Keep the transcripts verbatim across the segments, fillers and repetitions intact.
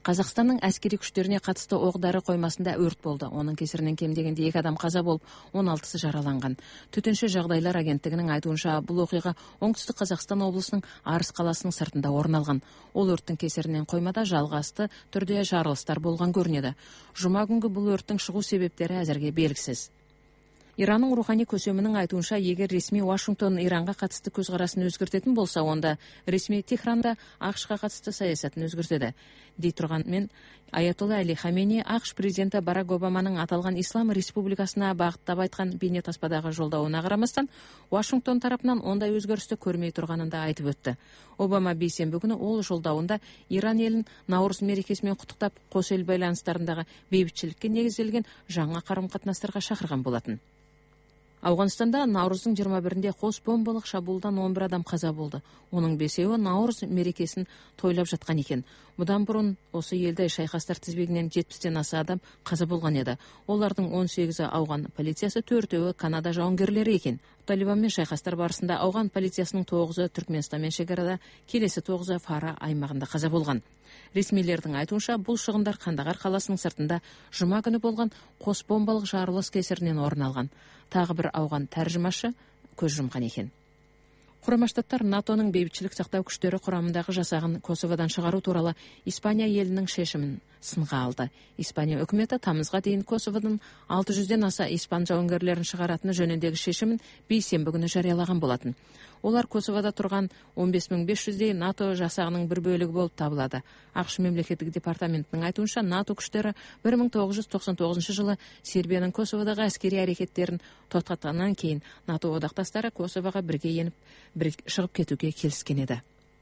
Қазақстанның әскери күштеріне қатысты оқ-дәрі қоймасында өрт болды. Оның кесірінен кем дегенде екі адам қаза болып, он алтысы жараланған. Төтенше жағдайлар агенттігінің айтуынша, бұл оқиға Оңтүстік Қазақстан облысының Арыс қаласының сыртында орын алған. Ол өрттің кесірінен қоймада жалғасты түрде жарылыстар болған көрінеді. Жұма күнгі бұл өрттің шығу себептері әзірге белгісіз. Иранның рухани көсемінің айтуынша, егер ресми Вашингтон Иранға қатысты көзқарасын өзгертетін болса, онда ресми Техранда ақш-қа қатысты саясатын өзгертеді. Дей тұрғанмен, Аятолла Али Хамени ақш президенті Барак Обаманың аталған Ислам республикасына бағыттап айтқан бейнетаспадағы жолдауына қарамастан, Вашингтон тарапынан ондай өзгерісті көрмей тұрғанын да айтып өтті. Обама бейсенбі күні ол жолдауында Иран елін Наурыз мерекесімен құттықтап, қос ел байланыстарындағы бейбітшілікке негізделген жаңа қарым-қатынастарға шақырған болатын. Ауғанстанда Наурыздың жиырма бірінде қос бомбалық шабуылдан он бір адам қаза болды. Оның бесеуі Наурыз мерекесін тойлап жатқан екен. Бұдан бұрын осы елде шайқастар тізбегінен жетпістен аса адам қаза болған еді. Олардың он сегізі ауған полициясы, төртеуі Канада жауынгерлері екен. Талибанмен шайқастар барысында ауған полициясының тоғызы Түркменстанмен шекарада, келесі тоғызы Фара аймағында қаза болған. Ресмилердің айтуынша, бұл шығындар Қандағар қаласының сыртында жұма күні болған қос бомбалық жарылыс кесірінен орын алған. Тағы бір ауған тәржімашы көз жұмған екен. Құрама Штаттар НАТОның бейбітшілік сақтау күштері құрамындағы жасағын Косоводан шығару туралы Испания елінің шешімін сынға алды. Испания үкіметі тамызға дейін Косоводан алты жүзден аса испан жауынгерлерін шығаратыны жөніндегі шешімін бейсенбі күні жариялаған болатын. Олар Косовода тұрған он бес мың бес жүздей НАТО жасағының бір бөлігі болып табылады. ақш мемлекеттік департаментінің айтуынша, НАТО күштері бір мың тоғыз жүз тоқсан тоғызыншы жылы Сербияның Косоводағы әскери әрекеттерін тоқтатқаннан кейін НАТО одақтастары Косовоға бірге еніп, бір шығып кетуге келіскен еді.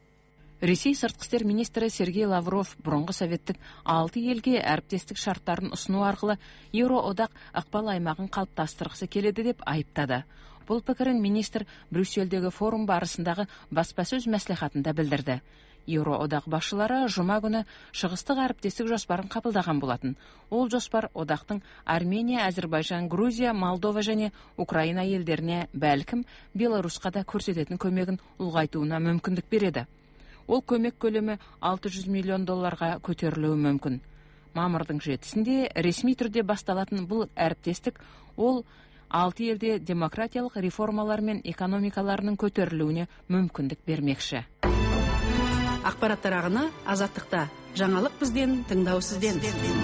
Ресей сыртқы істер министрі Сергей Лавров бұрынғы советтік алты елге әріптестік шарттарын ұсыну арқылы Еуроодақ ықпал аймағын қалыптастырғысы келеді деп айыптады. Бұл пікірін министр Брюссельдегі форум барысындағы баспасөз мәслихатында білдірді. Еуроодақ басшылары жұма күні шығыстық әріптестік жоспарын қабылдаған болатын. Ол жоспар одақтың Армения, Әзербайжан, Грузия, Молдова және Украина елдеріне, бәлкім Беларусьқа да көрсететін көмегін ұлғайтуына мүмкіндік береді. Ол көмек көлемі алты жүз миллион долларға көтерілуі мүмкін. Мамырдың жетісінде ресми түрде басталатын бұл әріптестік, ол алты елде демократиялық реформалар мен экономикаларының көтерілуіне мүмкіндік бермекші. Ақпараттар ағыны Азаттықта. Жаңалық бізден, тыңдау сізден.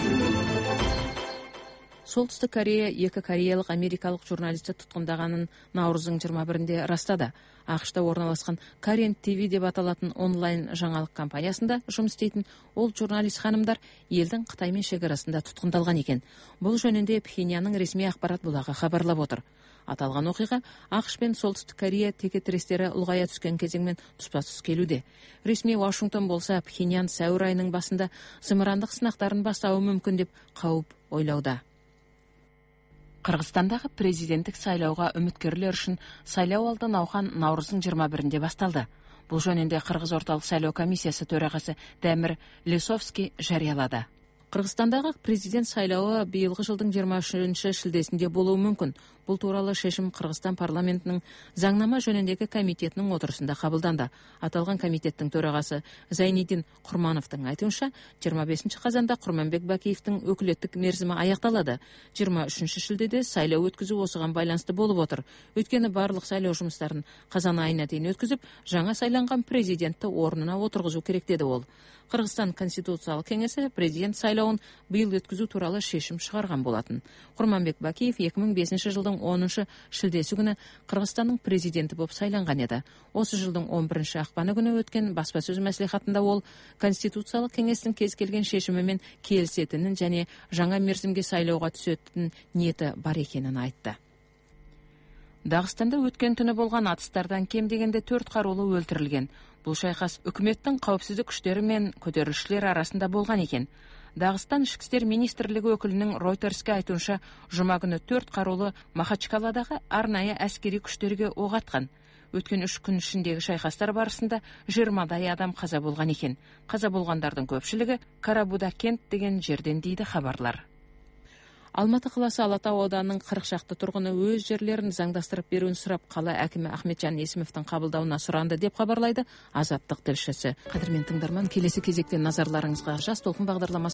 Солтүстік Корея екі кореялық америкалық журналисті тұтқындағанын Наурыздың жиырма бірінде растады. ақш-та орналасқан Korean ти ви деп аталатын онлайн жаңалық компаниясында жұмыс істейтін ол журналист ханымдар елдің Қытаймен шекарасында тұтқындалған екен. Бұл жөнінде Пхеньянның ресми ақпарат бұлағы хабарлап отыр. Аталған оқиға ақш пен Солтүстік Корея текетірестері ұлғая түскен кезеңмен тұспа-тұс келуде. Ресми Вашингтон болса, Пхеньян сәуір айының басында зымырандық сынақтарын бастауы мүмкін деп қауіп ойлауда. Қырғызстандағы президенттік сайлауға үміткерлер үшін сайлау алды науқан Наурыздың жиырма бірінде басталды. Бұл жөнінде Қырғыз орталық сайлау комиссиясы төрағасы Дәмір Лесовский жариялады. Қырғызстандағы президент сайлауы биылғы жылдың жиырма үшінші шілдесінде болуы мүмкін. Бұл туралы шешім Қырғызстан парламентінің заңнама жөніндегі комитетінің отырысында қабылданды. Аталған комитеттің төрағасы Зайнидин Құрмановтың айтуынша, жиырма бесінші қазанда Құрманбек Бакиевтің өкілеттік мерзімі аяқталады. жиырма үшінші шілдеде сайлау өткізу осыған байланысты болып отыр. Өйткені барлық сайлау жұмыстарын қазан айына дейін өткізіп, жаңа сайланған президентті орнына отырғызу керек деді ол. Қырғызстан Конституциялық кеңесі президент сайлауын биыл өткізу туралы шешім шығарған болатын. Құрманбек Бакиев екі мың бесінші жылдың оныншы шілдесі күні Қырғызстанның президенті болып сайланған еді. Осы жылдың он бірінші ақпаны күні өткен баспасөз мәслихатында ол Конституциялық кеңестің кез келген шешімімен келісетінін және жаңа мерзімге сайлауға түсетін ниеті бар екенін айтты. Дағыстанда өткен түні болған атыстардан кем дегенде төрт қарулы өлтірілген. Бұл шайқас үкіметтің қауіпсіздік күштері мен көтерілісшілер арасында болған екен. Дағыстан ішкі істер министрлігі өкілінің Ройтерске айтуынша, жұма күні төрт қарулы Махачкаладағы арнайы әскери күштерге оқ атқан. Өткен үш күн ішіндегі шайқастар барысында жиырмадай адам қаза болған екен. Қаза болғандардың көпшілігі Карабуда кент деген жерден дейді хабарлар. Алматы қаласы Алатау ауданының қырық шақты тұрғыны өз жерлерін заңдастырып беруін сұрап, қала әкімі Ахметжан Есімовтің қабылдауына сұранды деп хабарлайды Азаттық тілшісі. Қадірмен тыңдарман, келесі кезекте назарларыңызға Жас толқын бағдарламасы